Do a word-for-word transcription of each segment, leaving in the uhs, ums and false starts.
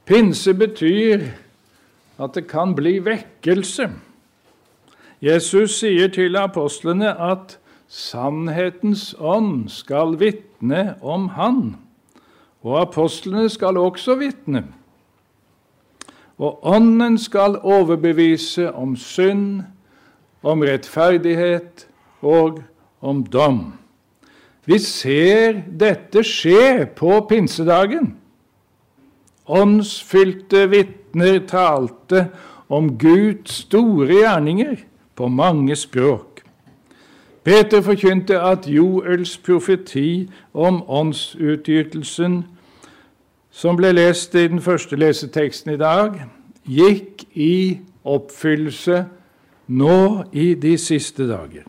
Pinse betyr at det kan bli vekkelse. Jesus sier til apostlene at sannhetens ånd skal vitne om han, og apostlene skal også vitne. Og ånden skal overbevise om synd, om rettferdighet og om dom. Vi ser dette skje på pinsedagen. Åndsfylte vitner talte om Guds store gjerninger på mange språk. Peter forkynte at Joels profeti om åndsutgytelsen, som ble lest i den første leseteksten i dag, gikk i oppfyllelse nå i de siste dager.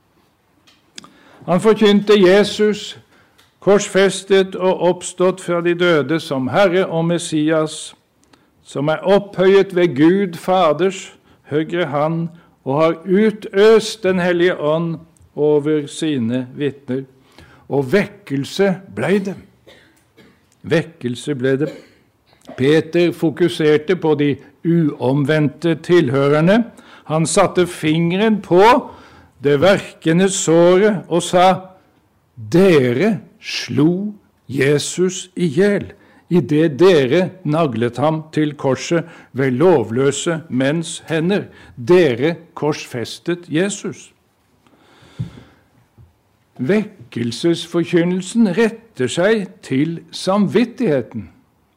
Han forkynte Jesus, korsfestet og oppstått fra de døde som Herre og Messias, som er opphøyet ved Gud Faders høyre hand og har utøst den hellige ånd over sine vitner. Og vekkelse ble det. Vekkelse ble det. Peter fokuserte på de uomvendte tilhørerne. Han satte fingeren på det verkende såret og sa, dere slo Jesus ihjel, i det dere naglet ham til korset ved lovløse menns hender. Dere korsfestet Jesus. Vekkelsesforkynnelsen retter seg til samvittigheten.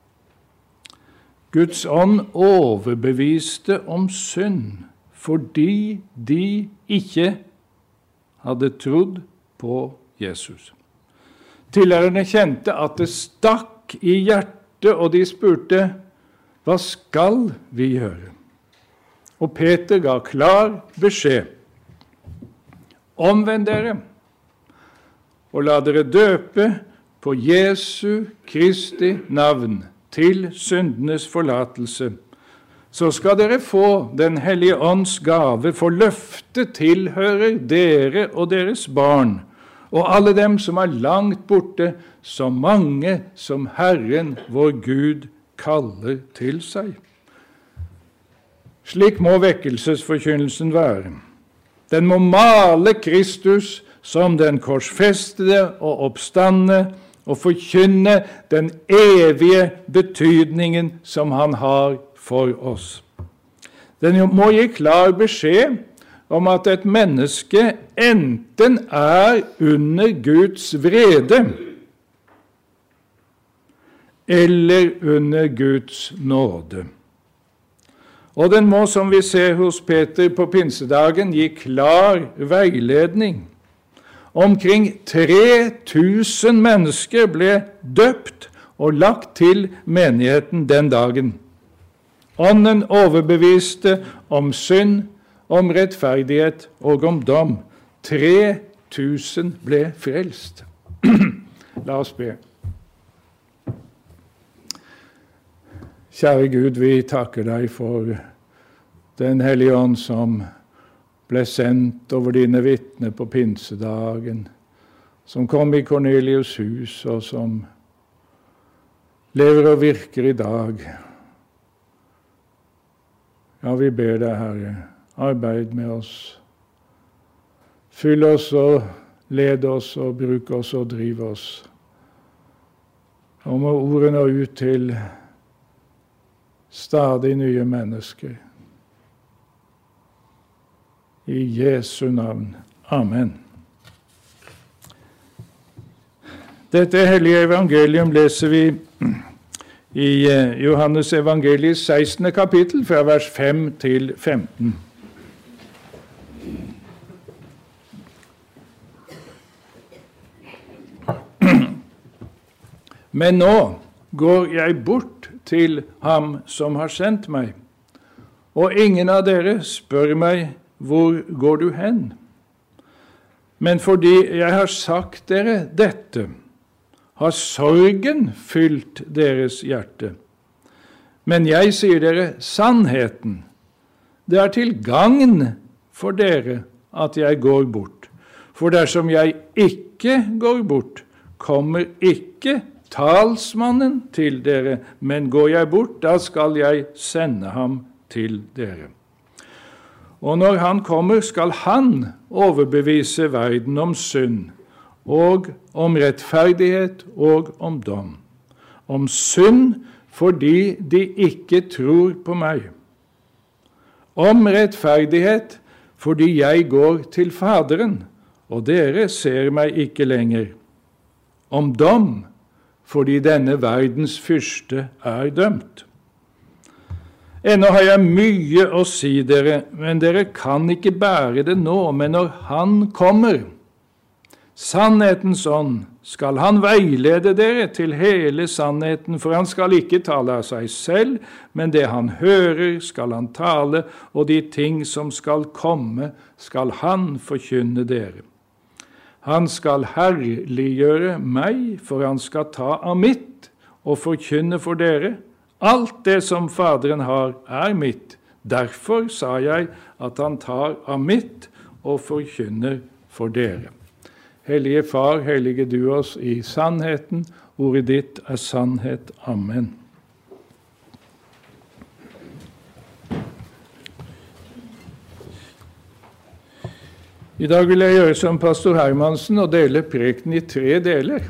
Guds ånd overbeviste om synd, fordi de ikke hadde trodd på Jesus. Tilhørerne kjente at det stakk i hjertet, og de spurte, hva skal vi gjøre? Og Peter ga klar beskjed. Omvend dere, og la dere døpe på Jesu Kristi navn til syndenes forlatelse. Så skal dere få den hellige ånds gave, for løftet tilhører dere og deres barn, og alle dem som er langt borte, så mange som Herren vår Gud kaller til seg. Slik må vekkelsesforkynnelsen være. Den må male Kristus som den korsfestede og oppstandne, og forkynne den evige betydningen som han har for oss. Den må gi klar beskjed om at et menneske enten er under Guds vrede eller under Guds nåde. Og den må, som vi ser hos Peter på pinsedagen, gi klar veiledning. Omkring tre tusen mennesker ble døpt og lagt til menigheten den dagen. Ånden overbeviste om synd, om rettferdighet og om dom. Tre tusen ble frelst. La oss be. Kjære Gud, vi takker deg for den hellige ånd som ble sendt over dine vitner på pinsedagen, som kom i Kornelius hus, og som lever og virker i dag. Ja, vi ber deg, Herre, arbeid med oss. Fyll oss og led oss og bruk oss og driv oss. Og må ordene ut til stadig nye mennesker. I Jesu navn. Amen. Dette hellige evangelium leser vi i Johannes evangeliets sekstende kapittel, fra vers fem til femten. Men nå går jeg bort til ham som har sendt meg, og ingen av dere spør meg, hvor går du hen? Men fordi jeg har sagt dere dette, har sorgen fylt deres hjerte. Men jeg sier dere sannheten. Det er til gagn for dere at jeg går bort. For dersom jeg ikke går bort, kommer ikke talsmannen til dere, men går jeg bort, da skal jeg sende ham til dere. Og når han kommer, skal han overbevise verden om synd, og om rettferdighet og om dom. Om synd fordi de ikke tror på meg. Om rettferdighet fordi jeg går til Faderen, og dere ser meg ikke lenger. Om dom fordi denne verdens fyrste er dømt. Ennå har jeg mye å si dere, men dere kan ikke bære det nå, men når han kommer, sannhetens ånd, skal han veilede dere til hele sannheten, for han skal ikke tale av seg selv, men det han hører skal han tale, og de ting som skal komme skal han forkynne dere. Han skal herliggjøre meg, for han skal ta av mitt og forkynne for dere. Alt det som Faderen har, er mitt. Derfor sa jeg at han tar av mitt og forkynner for dere. Hellige Far, hellige du oss i sannheten. Ordet ditt er sannhet. Amen. I dag vil jeg gjøre som pastor Hermansen og dele prekenen i tre deler.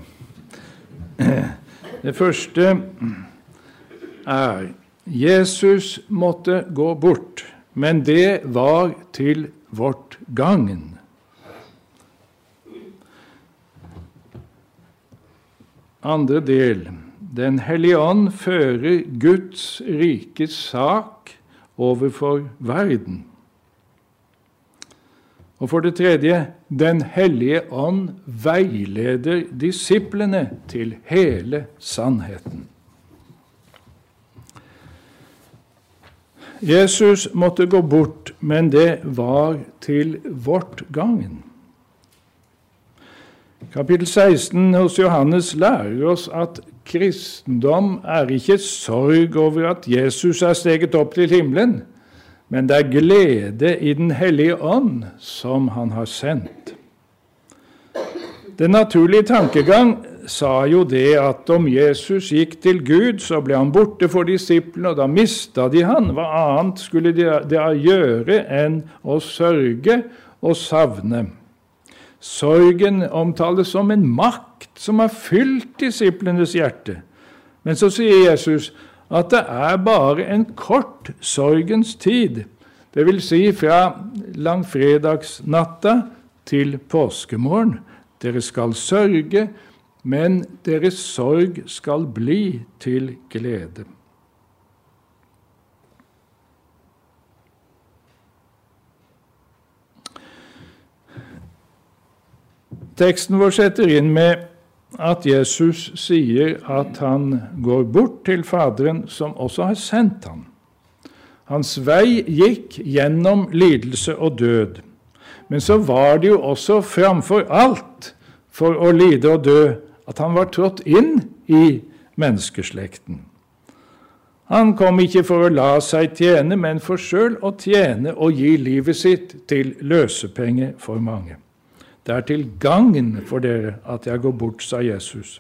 Det første er Jesus måtte gå bort, men det var til vårt gagn. Andre del. Den hellige ånd fører Guds rikes sak overfor verden. Og for det tredje, den hellige ånd veileder disiplene til hele sannheten. Jesus måtte gå bort, men det var til vårt gagn. Kapittel seksten hos Johannes lærer oss at kristendom er ikke sorg over at Jesus er steget opp til himmelen, men det er glede i den hellige ånd som han har sendt. Den naturlige tankegang sa jo det at om Jesus gikk til Gud, så ble han borte for disiplene, og da mistet de han. Hva annet skulle de da gjøre enn å sørge og savne? Sorgen omtales som en makt som har fylt disiplenes hjerte. Men så sier Jesus at det er bare en kort sorgens tid, det vil si fra langfredagsnatta til påskemorgen. Dere skal sørge, men deres sorg skal bli til glede. Teksten vår setter inn med at Jesus sier at han går bort til Faderen, som også har sendt ham. Hans vei gikk gjennom lidelse og død, men så var det jo også framfor alt for å lide og dø at han var trådt inn i menneskeslekten. Han kom ikke for å la seg tjene, men for selv å tjene og gi livet sitt til løsepenge for mange. Det er til gagn for dere at jeg går bort, sa Jesus.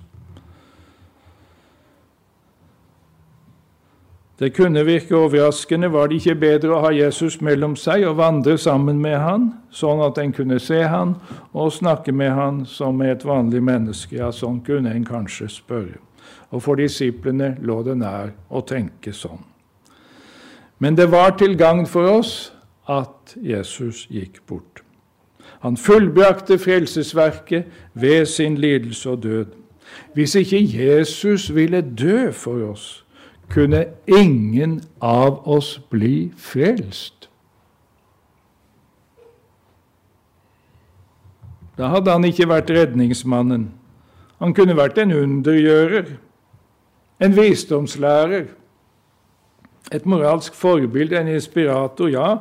Det kunne virke overraskende, var det ikke bedre å ha Jesus mellom seg og vandre sammen med han, sånn at en kunne se han og snakke med han som med et vanlig menneske? Ja, sånn kunne en kanskje spørre. Og for disiplene lå det nær å tenke sånn. Men det var til gagn for oss at Jesus gikk bort. Han fullbrakte frelsesverket ved sin lidelse og død. Hvis ikke Jesus ville dø for oss, kunne ingen av oss bli frelst. Da hadde han ikke vært redningsmannen. Han kunne vært en undergjører, en visdomslærer, et moralsk forbilde, en inspirator, ja.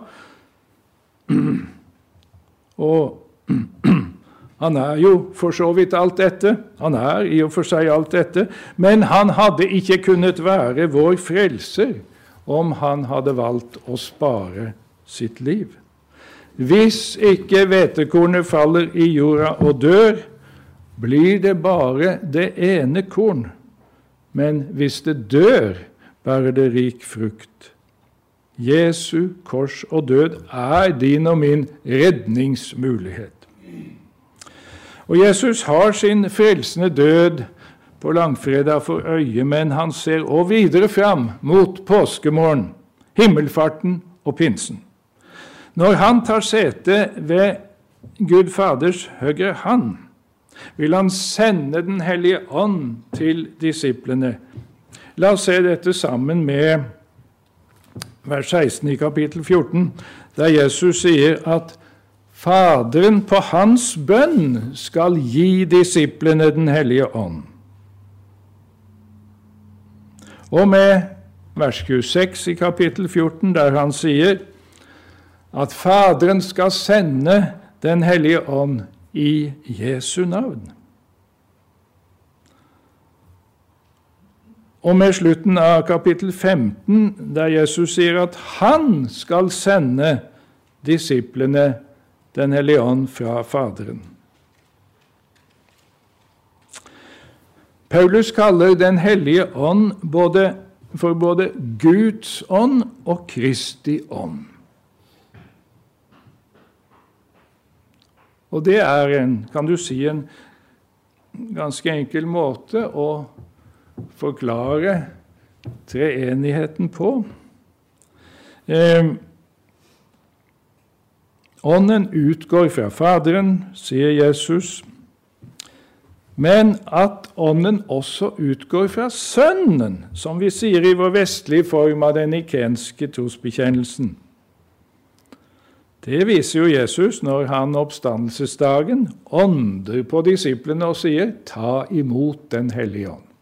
Og han er jo for så vidt alt dette, han er i og for seg alt dette, men han hadde ikke kunnet være vår frelser om han hadde valgt å spare sitt liv. Hvis ikke hvetekornet faller i jorda og dør, blir det bare det ene korn, men hvis det dør, bærer det rik frukt. Jesu kors og død er din og min redningsmulighet. Og Jesus har sin frelsende død på langfredag for øye, men han ser også videre fram mot påskemorgen, himmelfarten og pinsen. Når han tar sete ved Gud Faders høyre hånd, vil han sende den hellige ånd til disiplene. La oss se dette sammen med vers seksten i kapittel fjorten, der Jesus sier at Faderen på hans bønn skal gi disiplene den hellige ånd. Og med vers tjueseks i kapittel fjorten, der han sier at Faderen skal sende den hellige ånd i Jesu navn. Og med slutten av kapittel femten, der Jesus sier at han skal sende disiplene den hellige ånd fra Faderen. Paulus kaller den hellige ånd både, for både Guds ånd og Kristi ånd. Og det er en, kan du si, en ganske enkel måte å forklare treenigheten på. Eh, Ånden utgår fra Faderen, sier Jesus, men at ånden også utgår fra Sønnen, som vi sier i vår vestlige form av den nikenske trosbekjennelsen. Det viser jo Jesus når han oppstandelsesdagen ånder på disiplene og sier, ta imot den hellige ånd.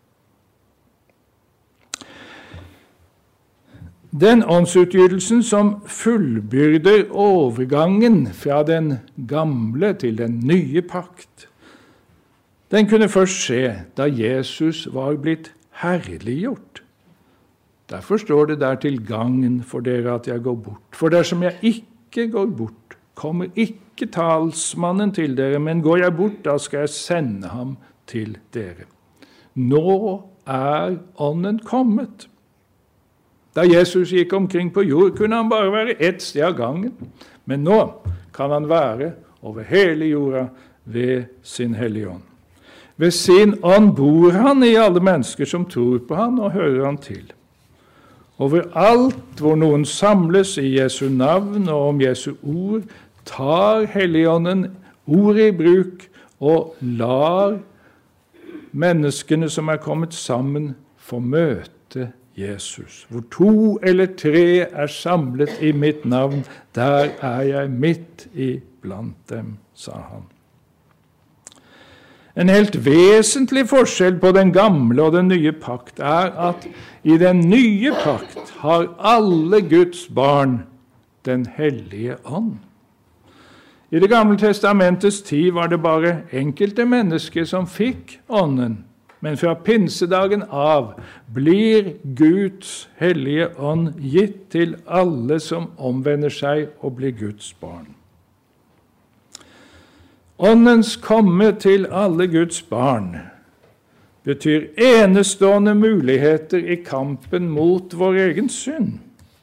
Den åndsutgytelsen som fullbyrder overgangen fra den gamle til den nye pakt, den kunne først skje da Jesus var blitt herliggjort. Derfor står det der til gangen for dere at jeg går bort. For dersom jeg ikke går bort, kommer ikke talsmannen til dere, men går jeg bort, da skal jeg sende ham til dere. Nå er ånden kommet. Da Jesus gikk omkring på jord, kunne han bare være ett sted av gangen. Men nå kan han være over hele jorda ved sin hellige ånd. Ved sin ånd bor han i alle mennesker som tror på han og hører han til. Overalt hvor noen samles i Jesu navn og om Jesu ord, tar Helligånden ordet i bruk og lar menneskene som er kommet sammen få møte Jesus. Hvor to eller tre er samlet i mitt navn, der er jeg midt iblant dem, sa han. En helt vesentlig forskjell på den gamle og den nye pakt er at i den nye pakt har alle Guds barn den hellige ånd. I det gamle testamentets tid var det bare enkelte mennesker som fikk ånden, men fra pinsedagen av blir Guds hellige ånd gitt til alle som omvender seg og blir Guds barn. Åndens komme til alle Guds barn betyr enestående muligheter i kampen mot vår egen synd.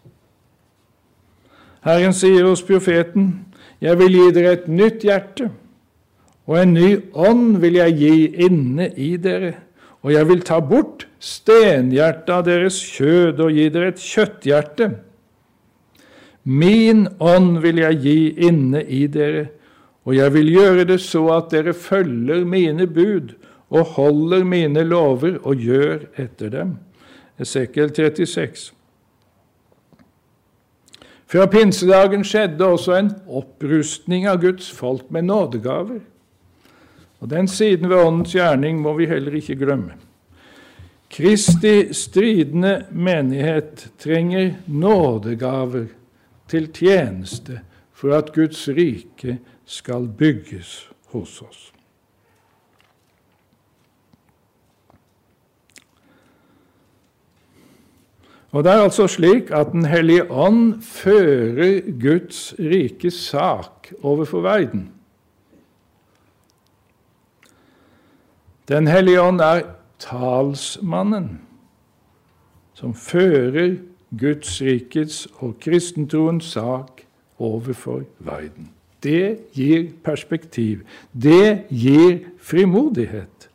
Herren sier hos profeten, jeg vil gi dere et nytt hjerte, og en ny ånd vil jeg gi inne i dere, og jeg vil ta bort stenhjertet av deres kjød og gi dere et kjøtthjerte. Min ånd vil jeg gi inne i dere, og jeg vil gjøre det så at dere følger mine bud og holder mine lover og gjør etter dem. Esekiel trettiseks. Fra pinsedagen skjedde også en opprustning av Guds folk med nådegaver. Og den siden ved åndens gjerning må vi heller ikke glemme. Kristi stridende menighet trenger nådegaver til tjeneste for at Guds rike skal bygges hos oss. Og det er altså slik at Den hellige ånd fører Guds rikes sak overfor verden. Den hellige ånd er talsmannen som fører Guds rikets og kristentroens sak overfor verden. Det gir perspektiv. Det gir frimodighet.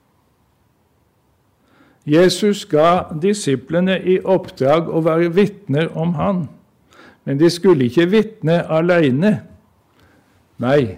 Jesus ga disiplene i oppdrag å være vitner om han, men de skulle ikke vitne alene. Nei,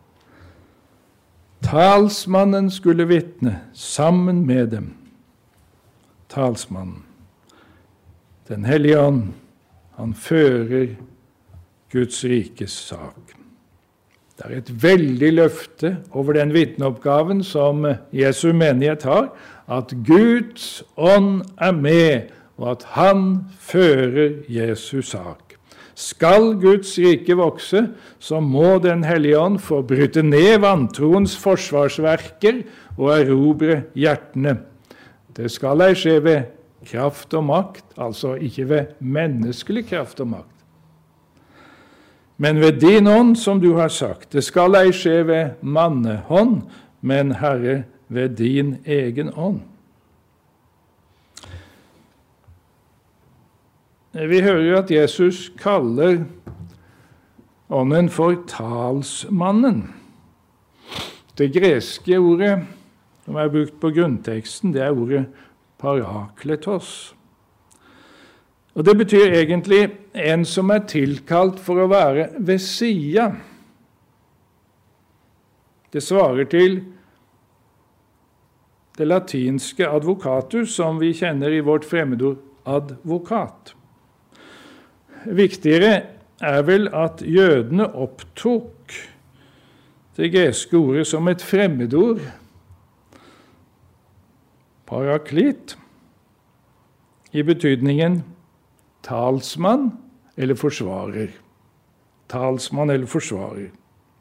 talsmannen skulle vitne sammen med dem. Talsmannen. Den hellige ånd, han fører Guds rikes sak. Det er et veldig løfte over den vitneoppgaven som Jesu menighet har, at Guds ånd er med, og at han fører Jesus sak. Skal Guds rike vokse, så må den hellige ånd få bryte ned vantroens forsvarsverker og erobre hjertene. Det skal ei skje ved kraft og makt, altså ikke ved menneskelig kraft og makt. Men ved din ånd, som du har sagt, det skal ei skje ved mannehånd, men Herre, ved din egen ånd. Vi hører jo at Jesus kaller ånden for talsmannen. Det greske ordet som er brukt på grunnteksten, det er ordet parakletos. Og det betyr egentlig en som er tilkalt for å være ved sida. Det svarer til det latinske advocatus, som vi kjenner i vårt fremmedord advokat. Viktigere er vel at jødene opptok det greske ordet som et fremmedord, paraklit, i betydningen talsmann eller forsvarer. Talsmann eller forsvarer.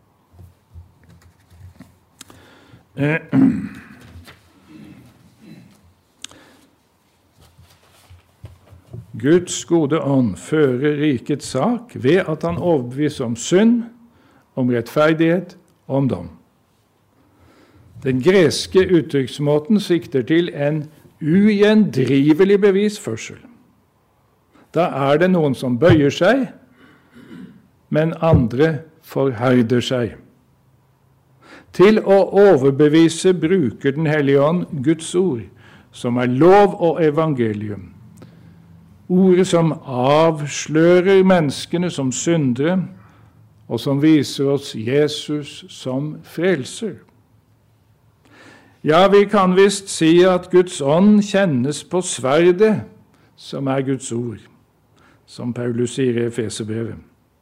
Guds gode ånd fører rikets sak ved at han overbeviser om synd, om rettferdighet og om dom. Den greske uttrykksmåten sikter til en ugjendrivelig bevisførsel. Da er det noen som bøyer seg, men andre forherder seg. Til å overbevise bruker Den hellige ånd Guds ord, som er lov og evangelium. Ordet som avslører menneskene som syndere, og som viser oss Jesus som frelser. Ja, vi kan visst si at Guds ånd kjennes på sverdet, som er Guds ord, som Paulus sier i Efeserbrevet.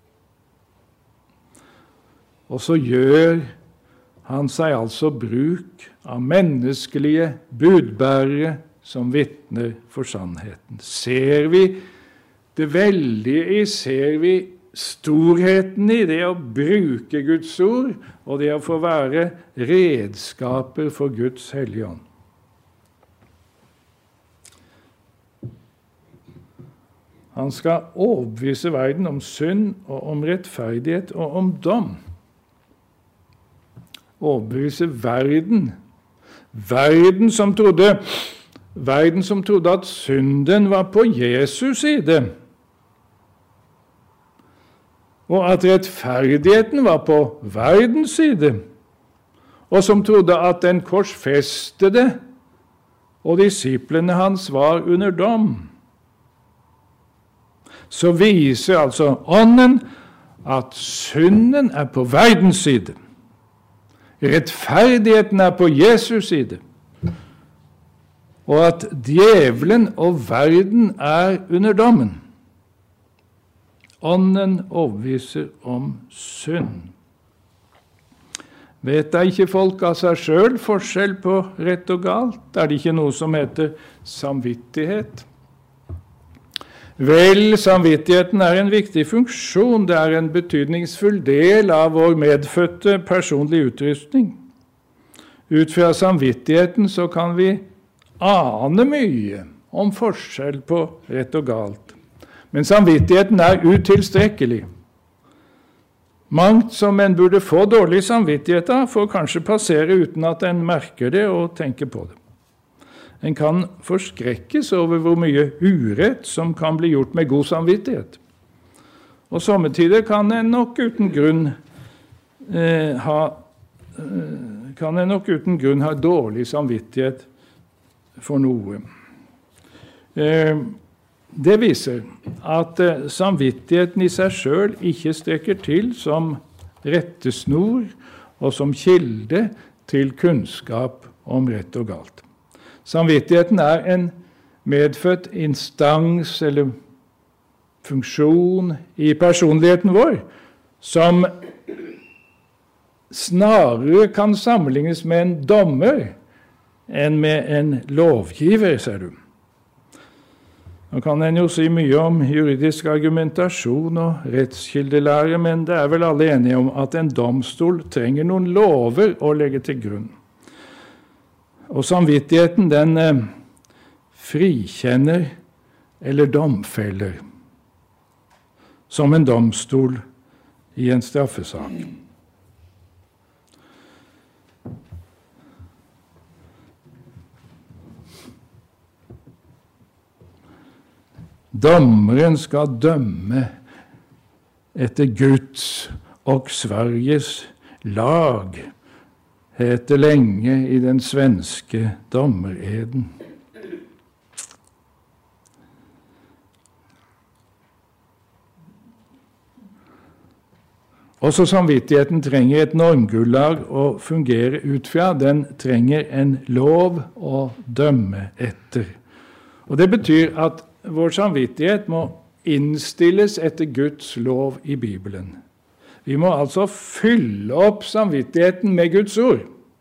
Og så gjør han seg altså bruk av menneskelige budbærere som vitner for sannheten. Ser vi det veldige i, ser vi storheten i det å bruke Guds ord, og det å få være redskaper for Guds hellige ånd. Han skal overbevise verden om synd og om rettferdighet og om dom. Overbevise verden. Verden som trodde, verden som trodde at synden var på Jesus side, og at rettferdigheten var på verdens side, og som trodde at den korsfestede og disiplene hans var under dom. Så viser altså ånden at synden er på verdens side. Rettferdigheten er på Jesus side. Og at djevelen og verden er under dommen. Ånden overbeviser om synd. Vet da ikke folk av seg selv forskjell på rett og galt? Er det ikke noe som heter samvittighet? Vel, samvittigheten er en viktig funksjon. Det er en betydningsfull del av vår medfødte personlige utrustning. Ut fra samvittigheten så kan vi ane mye om forskjell på rett og galt. Men samvittigheten er utilstrekkelig. Mangt som en burde få dårlig samvittighet av, får kanskje passere uten at en merker det og tenker på det. En kan forskrekkes over hvor mye urett som kan bli gjort med god samvittighet. Og somme tider kan en nok uten grunn eh, ha eh, kan en nok uten grunn ha dårlig samvittighet for noe. Eh, det viser at eh, samvittigheten i seg selv ikke strekker til som rettesnor og som kilde til kunnskap om rett og galt. Samvittigheten er en medfødt instans eller funksjon i personligheten vår, som snarere kan sammenlignes med en dommer enn med en lovgiver, ser du. Nå kan en jo si mye om juridisk argumentasjon og rettskildelære, men det er vel alle enige om at en domstol trenger noen lover å legge til grunn. Og samvittigheten, den eh, frikjenner eller domfeller, som en domstol i en straffesak. Dommeren skal dømme etter Guds og Sveriges lag, heter lenge i den svenske dommereden. Også samvittigheten trenger et normgrunnlag å fungere ut fra. Den trenger en lov å dømme etter. Og det betyr at vår samvittighet må innstilles etter Guds lov i Bibelen. Vi må altså fylle opp samvittigheten med Guds ord.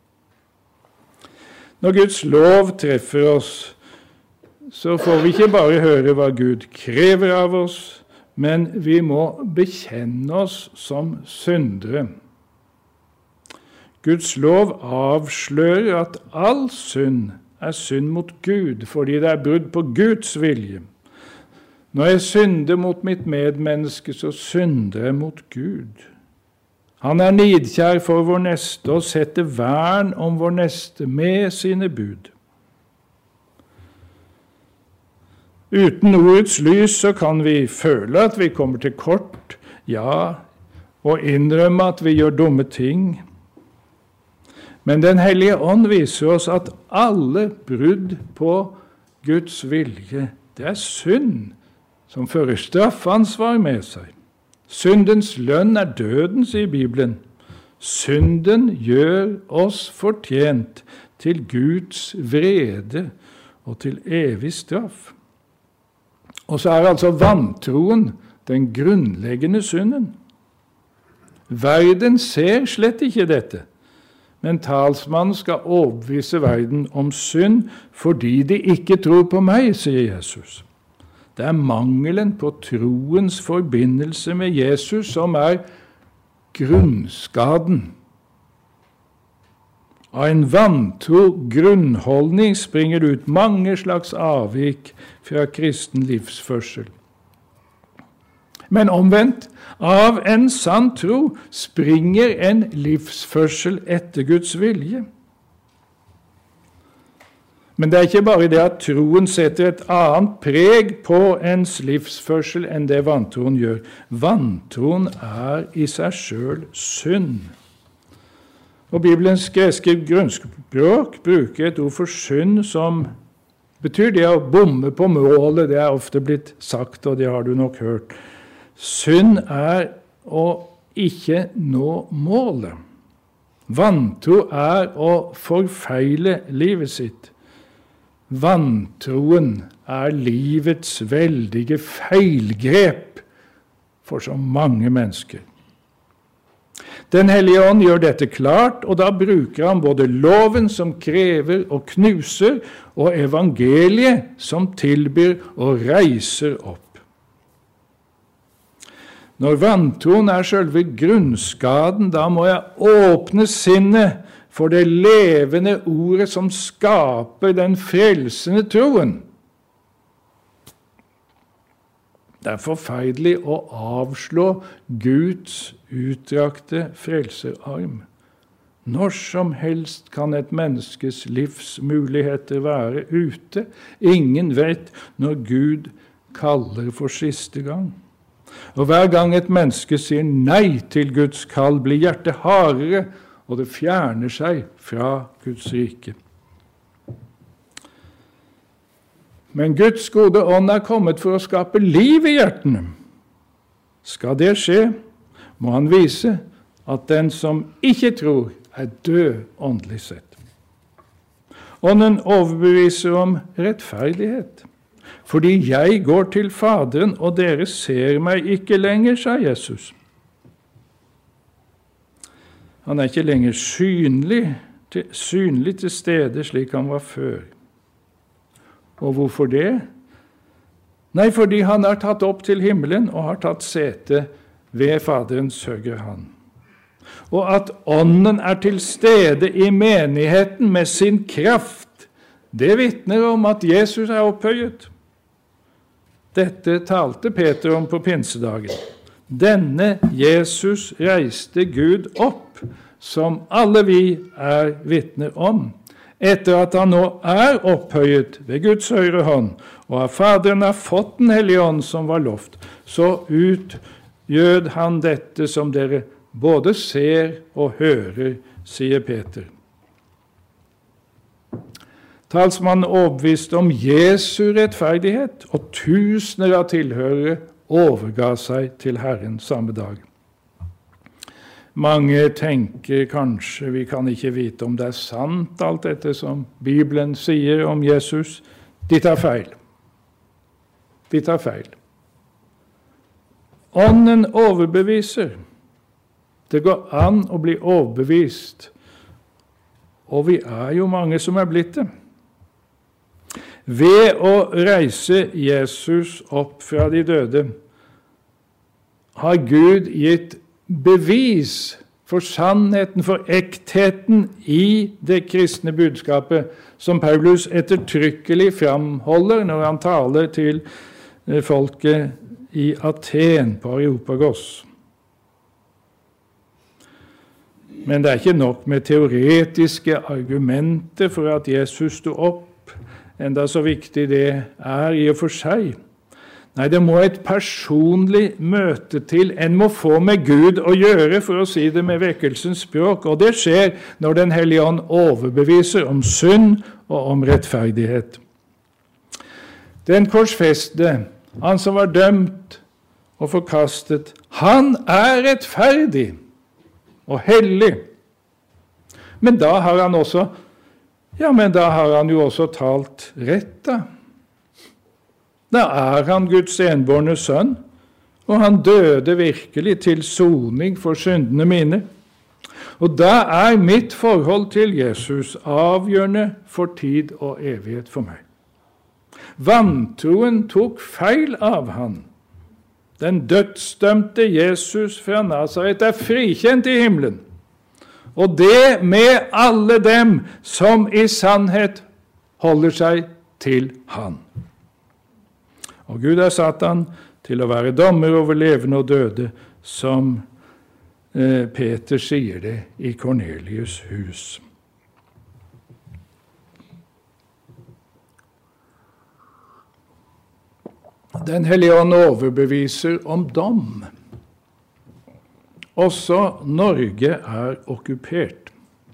Når Guds lov treffer oss, så får vi ikke bare høre hva Gud krever av oss, men vi må bekjenne oss som syndere. Guds lov avslører at all synd er synd mot Gud, fordi det er brudd på Guds vilje. Når jeg synder mot mitt medmenneske, så synder jeg mot Gud. Han er nidkjær for vår neste og setter vern om vår neste med sine bud. Uten ordets lys så kan vi føle at vi kommer til kort, ja, og innrømme at vi gjør dumme ting. Men Den hellige ånd viser oss at alle brudd på Guds vilje, det er synd som fører straffansvar med seg. Syndens lønn er døden, sier Bibelen. Synden gjør oss fortjent til Guds vrede og til evig straff. Og så er altså vantroen den grunnleggende synden. Verden ser slett ikke dette, men talsmannen skal overbevise verden om synd fordi de ikke tror på meg, sier Jesus. Det er mangelen på troens forbindelse med Jesus som er grunnskaden. Av en vantro grunnholdning springer det ut mange slags avvik fra kristen livsførsel. Men omvendt, av en sann tro springer en livsførsel etter Guds vilje. Men det er ikke bare det at troen setter et annet preg på ens livsførsel enn det vantroen gjør. Vantroen er i seg selv synd. Og Bibelens greske grunnspråk bruker et ord for synd som betyr det å bomme på målet. Det er ofte blitt sagt, og det har du nok hørt. Synd er å ikke nå målet. Vantro er å forfeile livet sitt. Vantroen er livets veldige feilgrep for så mange mennesker. Den hellige ånd gjør dette klart, og da bruker han både loven som krever og knuser, og evangeliet som tilbyr og reiser opp. Når vantroen er selve grunnskaden, da må jeg åpne sinnet for det levende ordet som skaper den frelsende troen. Det er forferdelig å avslå Guds utdrakte frelserarm Når som helst kan et menneskes livsmuligheter være ute. Ingen vet når Gud kaller for siste gang. Og hver gang et menneske sier nei til Guds kall, blir hjertet hardere, og det fjerner seg fra Guds rike. Men Guds gode ånd er kommet for å skape liv i hjertene. Skal det skje, må han vise at den som ikke tror, er død åndelig sett. Ånden overbeviser om rettferdighet. Fordi jeg går til Faderen, og dere ser meg ikke lenger, sa Jesus. Han er ikke lenger synlig til, synlig til stede slik han var før. Og hvorfor det? Nei, fordi han er tatt opp til himmelen og har tatt sete ved Faderens høyre hånd. Og at ånden er til stede i menigheten med sin kraft, det vitner om at Jesus er opphøyet. Dette talte Peter om på pinsedagen. Denne Jesus reiste Gud opp, som alle vi er vitner om, etter at han nå er opphøyet ved Guds høyre hånd, og at Faderen har fått den hellige ånd som var lovt, så utgjød han dette som dere både ser og hører, sier Peter. Talsmannen overbeviste om Jesu rettferdighet, og tusener av tilhørere overga seg til Herren samme dag. Mange tenker kanskje vi kan ikke vite om det er sant, alt dette som Bibelen sier om Jesus. De tar feil. De tar feil. Ånden overbeviser. Det går an å bli overbevist, og vi er jo mange som er blitt det. Ved å reise Jesus opp fra de døde har Gud gitt bevis for sannheten, for ektheten i det kristne budskapet, som Paulus ettertrykkelig framholder når han taler til folket i Aten på Areopagos. Men det er ikke nok med teoretiske argumenter for at Jesus sto opp, enda så viktig det er i og for seg. Nei, det må et personlig møte til. En må få med Gud å gjøre, for å si det med vekkelsens språk, og det skjer når Den hellige ånd overbeviser om synd og om rettferdighet. Den korsfeste, han som var dømt og forkastet, han er rettferdig og hellig. Men da har han også, ja, men da har han jo også talt rett, da. Da er han Guds enbårne sønn, og han døde virkelig til soning for syndene mine. Og da er mitt forhold til Jesus avgjørende for tid og evighet for meg. Vantroen tok feil av han. Den dødsdømte Jesus fra Nazaret er frikjent i himmelen, og det med alle dem som i sannhet holder seg til han. Og Gud har satt han til å være dommer over levende og døde, som eh, Peter sier det i Kornelius' hus. Den hellige ånd overbeviser om dom. Også Norge er okkupert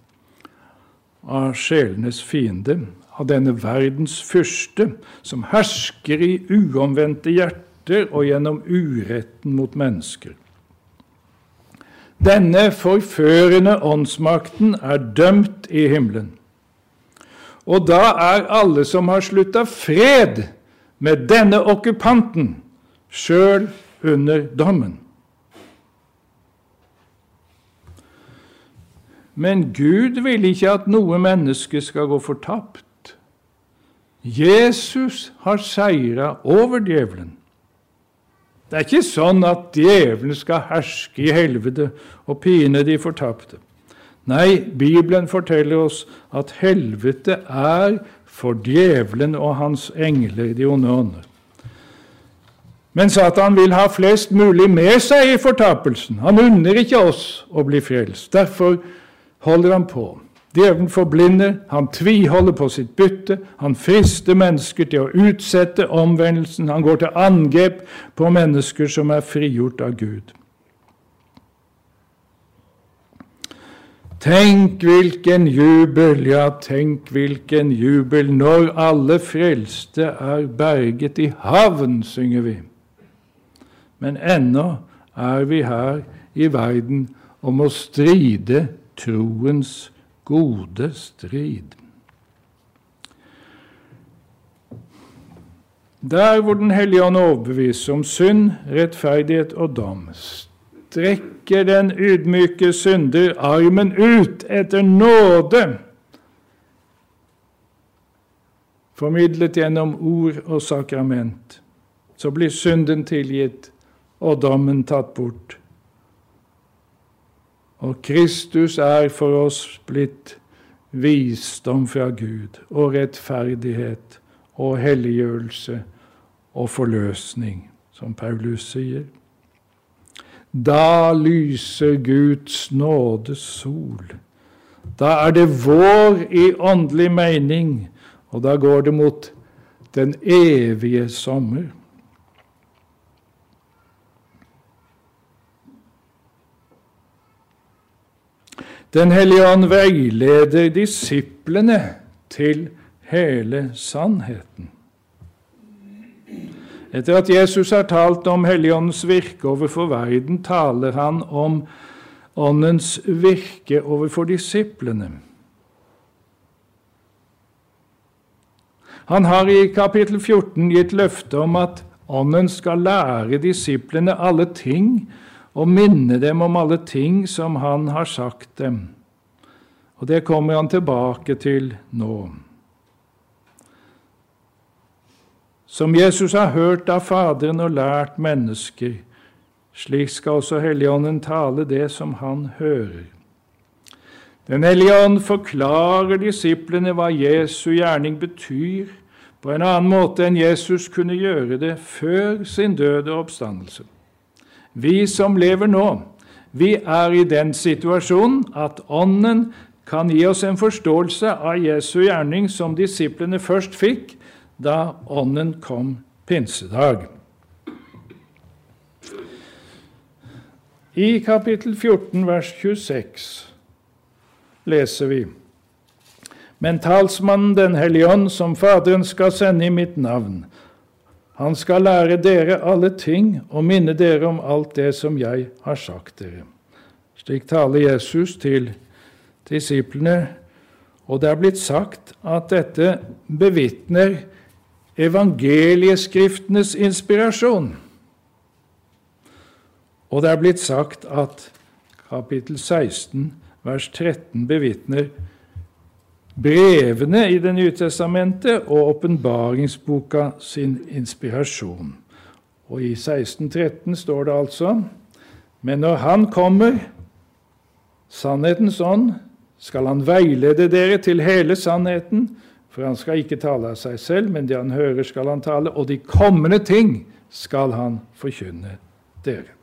av sjelenes fiende, av denne verdens fyrste, som hersker i uomvendte hjerter og gjennom uretten mot mennesker. Denne forførende åndsmakten er dømt i himmelen. Og da er alle som har sluttet fred med denne okkupanten, selv under dommen. Men Gud vil ikke at noe menneske skal gå fortapt. Jesus har seiret over djevelen. Det er ikke sånn at djevelen skal herske i helvete og pine de fortapte. Nei, Bibelen forteller oss at helvete er for djevelen og hans engler, de onde ånder. Men Satan vil ha flest mulig med seg i fortapelsen. Han unner ikke oss å bli frelst. Derfor holder han på. Djevelen forblinder, han tviholder på sitt bytte, han frister mennesker til å utsette omvendelsen, han går til angrep på mennesker som er frigjort av Gud. Tenk hvilken jubel, ja, tenk hvilken jubel, når alle frelste er berget i havn, synger vi. Men ennå er vi her i verden om å stride troens gode strid. Der hvor Den hellige ånd overbeviser om synd, rettferdighet og dom, strekker den ydmyke synder armen ut etter nåde, formidlet gjennom ord og sakrament. Så blir synden tilgitt og dommen tatt bort. Og Kristus er for oss blitt visdom fra Gud, og rettferdighet, og helliggjørelse, og forløsning, som Paulus sier. Da lyser Guds nådes sol. Da er det vår i åndelig mening, og da går det mot den evige sommer. Den hellige ånd veileder disiplene til hele sannheten. Etter at Jesus har talt om Helligåndens virke overfor verden, taler han om Åndens virke overfor disiplene. Han har i kapittel fjorten gitt løfte om at Ånden skal lære disiplene alle ting, og minne dem om alle ting som han har sagt dem. Og det kommer han tilbake til nå. Som Jesus har hørt av Faderen og lært mennesker, slik skal også Helligånden tale det som han hører. Den Hellige Ånd forklarer disiplene hva Jesu gjerning betyr, på en annen måte enn Jesus kunne gjøre det før sin død og oppstandelse. Vi som lever nå, vi er i den situasjonen at Ånden kan gi oss en forståelse av Jesu gjerning som disiplene først fikk da Ånden kom pinsedag. I kapittel fjorten, vers tjueseks, leser vi: Men talsmannen, Den hellige ånd, som Faderen skal sende i mitt navn, han skal lære dere alle ting og minne dere om alt det som jeg har sagt dere. Slik taler Jesus til disiplene, og det er blitt sagt at dette bevitner evangelieskriftenes inspirasjon. Og det er blitt sagt at kapittel seksten, vers tretten bevitner brevene i Det nye testamentet og åpenbaringsboka sin inspirasjon. Og i seksten tretten står det altså: Men når han kommer, sannhetens ånd, skal han veilede dere til hele sannheten, for han skal ikke tale av seg selv, men det han hører skal han tale, og de kommende ting skal han forkynne dere.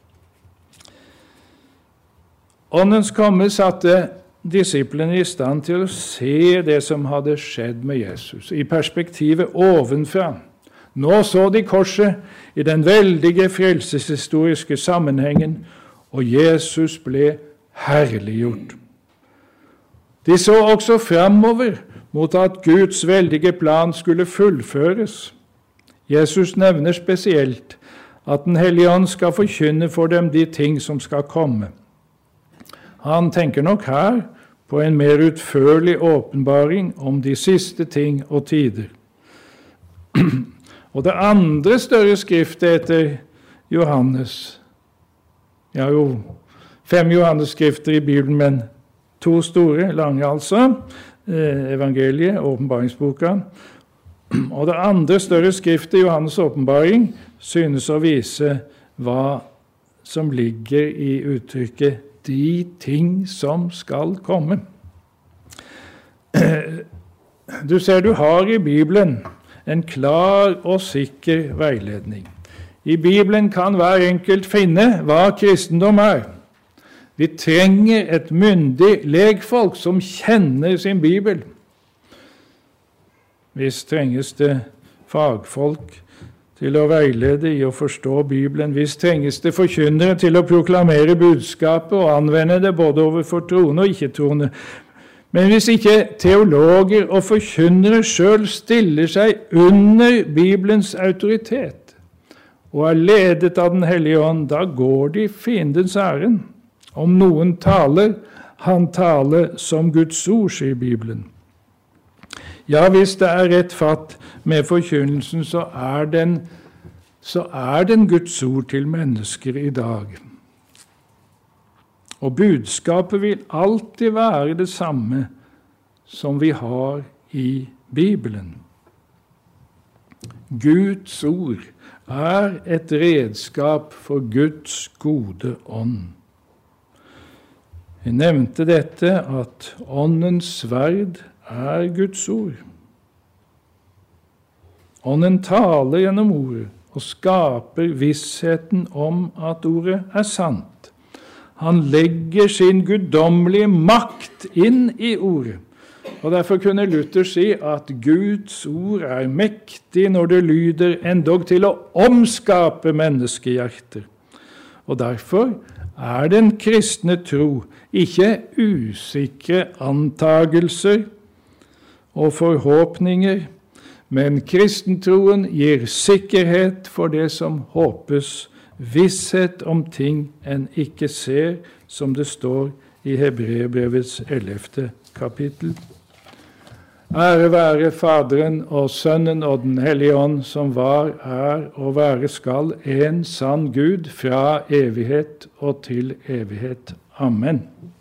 Åndens komme satte disiplene i stand til å se det som hadde skjedd med Jesus, i perspektivet ovenfra. Nå så de korset i den veldige frelseshistoriske sammenhengen, og Jesus ble herliggjort. De så også framover mot at Guds veldige plan skulle fullføres. Jesus nevner spesielt at Den hellige ånd skal forkynne for dem de ting som skal komme. Han tenker nok her på en mer utførlig åpenbaring om de siste ting og tider. Og det andre større skriftet etter Johannes, jeg har jo fem Johannes-skrifter i Bibelen, men to store, lange altså, evangeliet og åpenbaringsboka. Og det andre større skriftet, Johannes' åpenbaring, synes å vise hva som ligger i uttrykket de ting som skal komme. Du ser du har i Bibelen en klar og sikker veiledning. I Bibelen kan hver enkelt finne hva kristendom er. Vi trenger et myndig legfolk som kjenner sin Bibel. Visst trenges det fagfolk til å veilede i å forstå Bibelen. Visst trenges det forkynnere til å proklamere budskapet og anvende det både overfor troende og ikke-troende. Men hvis ikke teologer og forkynnere selv stiller seg under Bibelens autoritet og er ledet av Den hellige ånd, da går de fiendens ærend. Om noen taler, han taler som Guds ord, sier Bibelen. Ja, hvis det er rett fatt med forkynnelsen, så er den, så er den Guds ord til mennesker i dag. Og budskapet vil alltid være det samme som vi har i Bibelen. Guds ord er et redskap for Guds gode ånd. Jeg nevnte dette, at åndens sverd er Guds ord. Ånden taler gjennom ordet og skaper vissheten om at ordet er sant. Han legger sin guddommelige makt inn i ordet. Og derfor kunne Luther si at Guds ord er mektig når det lyder endog til å omskape menneskehjerter. Og derfor er den kristne tro ikke usikre antagelser og forhåpninger, men kristentroen gir sikkerhet for det som håpes, visshet om ting en ikke ser, som det står i Hebreerbrevets ellevte kapittel. Ære være Faderen og Sønnen og Den hellige ånd, som var, er og være skal, en sann Gud fra evighet og til evighet. Amen.